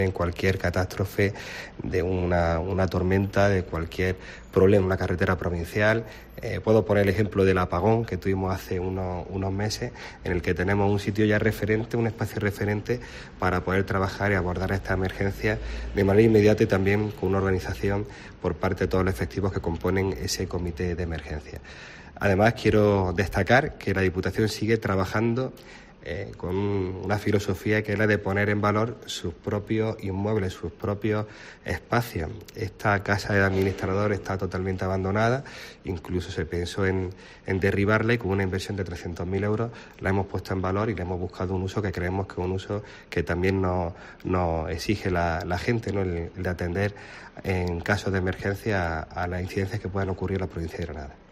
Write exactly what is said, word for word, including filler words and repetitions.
En cualquier catástrofe, de una, una tormenta, de cualquier problema en una carretera provincial. Eh, puedo poner el ejemplo del apagón que tuvimos hace unos, unos meses, en el que tenemos un sitio ya referente, un espacio referente para poder trabajar y abordar esta emergencia de manera inmediata y también con una organización por parte de todos los efectivos que componen ese comité de emergencia. Además, quiero destacar que la Diputación sigue trabajando Eh, con una filosofía que es la de poner en valor sus propios inmuebles, sus propios espacios. Esta casa de administrador está totalmente abandonada, incluso se pensó en, en derribarla y con una inversión de trescientos mil euros la hemos puesto en valor y le hemos buscado un uso que creemos que es un uso que también nos, nos exige la, la gente, ¿no? el, el de atender en casos de emergencia a, a las incidencias que puedan ocurrir en la provincia de Granada.